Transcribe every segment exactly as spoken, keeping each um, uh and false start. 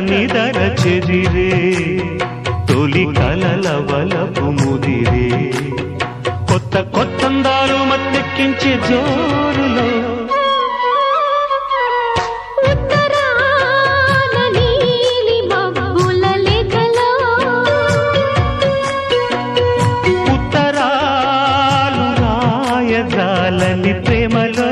నిదర చెదిరే తొలి కలల వలపు ముదిరే కొత్త కొత్తందాలు మత్తెక్కించే జోరులో ఉత్తరాలు రాయజాలని ప్రేమలో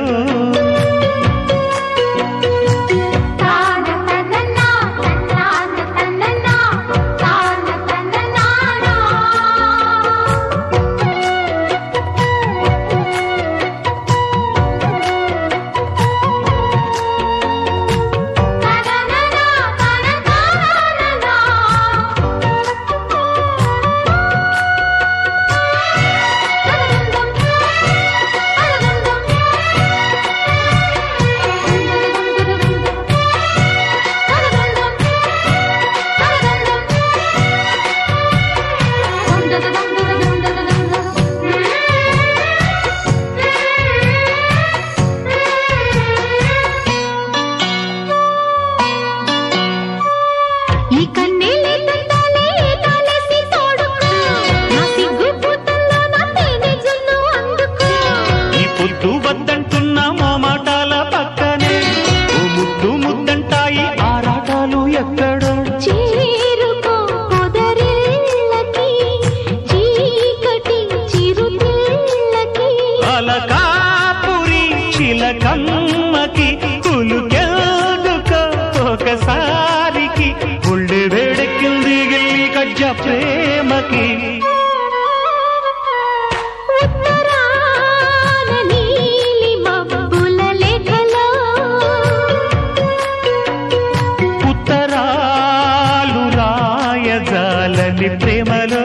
పొద్దు వద్దంటున్న మోమాటాల పక్కనే ఓ ముద్దు ముద్దంటాయి ఆరాటాలు ఎక్కడో చేరుకో పొదరిల్లకి చీకటి చిరుతిల్లకి అలకాపురి చిలకమ్మకి కులుకెల్దుకో ఒకసారికి గుండె వేడెక్కింది గిల్లి కజ్జ ప్రేమకి ఉత్తరాలు రాయజాలని ప్రేమలో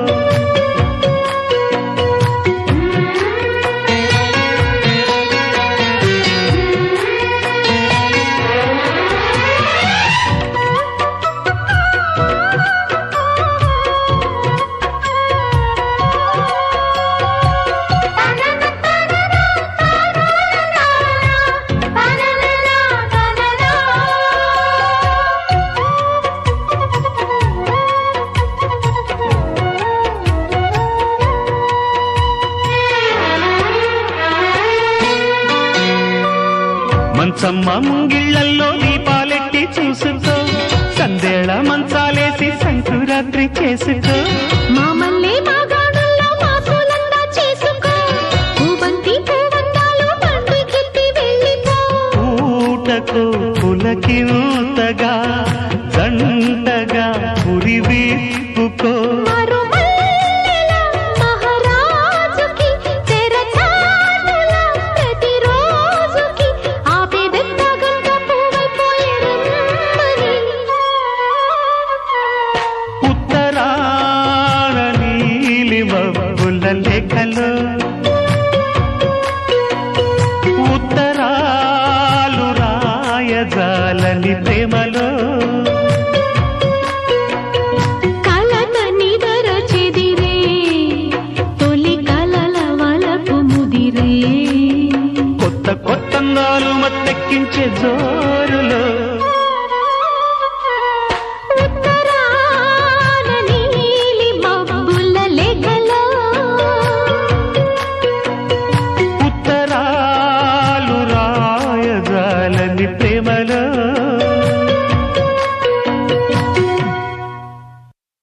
మంచమ్మ ముంగిళ్లల్లో దీపాలెట్టి చూసుకో సందేళ మంచాలేసి సంకురాత్రి చేసుకో మామల్లే మాగాణంలో మాసులంగా చేసుకో పూబంతి పూవంతాలు పండుకెత్తి వెళ్ళిపో ఊటకు పులకింతగా జంటగా పురి విప్పుకో లేఖలో ఉత్తరాలు రాయజాలని ప్రేమలో కలత నిదర చెదిరే తొలి కలల వలపు ముదిరే కొత్త కొత్తందాలు మత్తెక్కించే జో